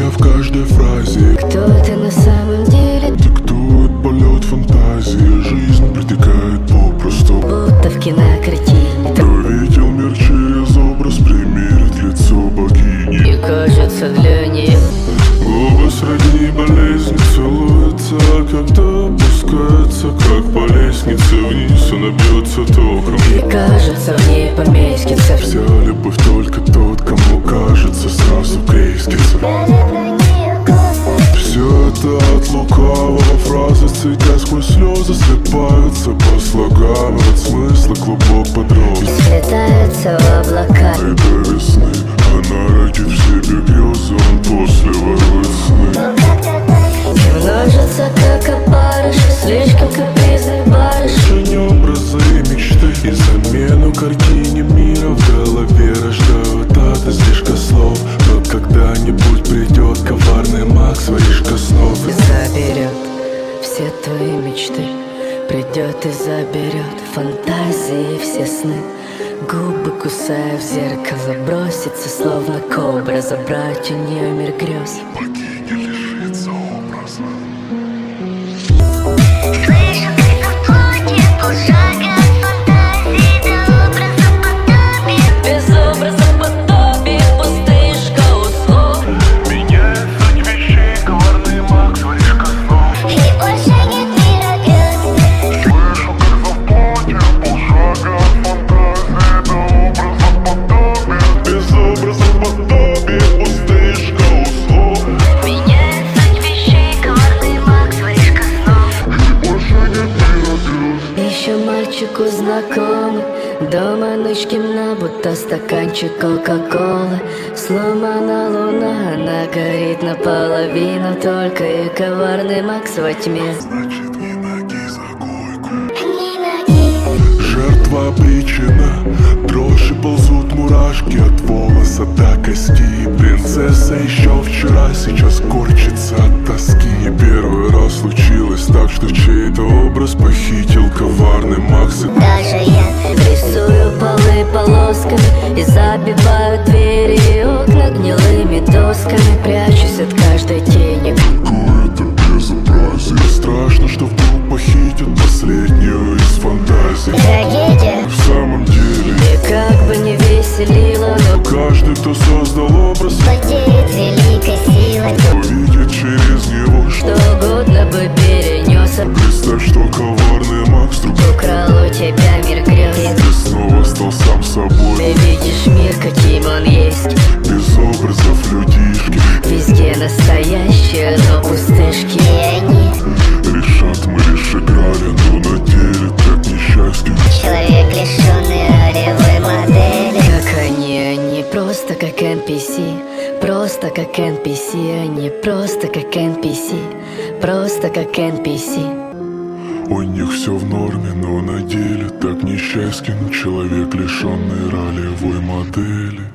ирония в каждой фразе. Кто ты на самом деле? Диктует полет фантазии. Жизнь притекает попросту, Будто в кинокартине. кто видел мир через образ, примерит лицо богини. И кажется для нее Губы сродни болезни, целуются, когда опускается, как по лестнице вниз, она бьется током. и кажется в ней поместится. Вся любовь только тот, кому кажется, сразу крестится. Все это от лукавого, фразы, цветя сквозь слезы, слепаются по слогам. От смысла клубок подрос. Слетаются в облака. И до весны она родит в себе грезы, он после ворует сны. И множится, как опарыш, слишком капризный барыш. Жизнь, образы и мечты, и замену картине мира в голове рождают от излишка слов. Но когда-нибудь придет коварный маг воришка снов. Заберет все твои мечты, придет и заберет фантазии, все сны. Губы кусая в зеркало, бросится словно кобра, забрать у нее мир грез. Богиня лишится образа. Слышу, как заходит полшага от фантазии до образа подобия. Без образа подобия, пустышка услов. Меняет суть вещей, коварный маг воришка снов. И больше нет мира грез. Слышу, как заходит полшага от фантазии до образа подобия. Без образа подобия, пустышка услов. Меняет суть вещей, коварный маг воришка снов. Больше нет мира грез. Еще мальчику знакомый, дома нычкина, будто стаканчик кока-колы. Сломана луна, она горит наполовину, только и коварный Макс во тьме. Значит, не ноги за койку. Не ноги. Жертва обречена, дрожь и ползут мурашки от волоса до кости. Принцесса еще вчера, сейчас корчится от тоски. Первый раз случилось так, что чей-то образ похитил коварный Макс. И Даже я Рисую полы полосками и забиваю двери и окна гнилыми досками. Прячусь от каждой тени. какое-то безобразие. Страшно, что вдруг похитят последнюю из фантазий. трагедия. В самом деле, И как бы не веселило, но каждый, кто создал образ, Владеет великой силой. увидит через него, что что угодно бы перенес. представь, что коварный Макс вдруг Украл у тебя мир грез. ты снова стал сам Ты собой. видишь мир, каким он есть. Без образов людишки Везде настоящее, но пустышки. И они, решат, мы лишь играли, но на деле так несчастен. человек, лишенный ролевой модели. Как они просто как NPC. Просто как NPC, они просто как NPC. Просто как NPC. У них все в норме, но на деле так несчастен. Человек, лишенный ролевой модели.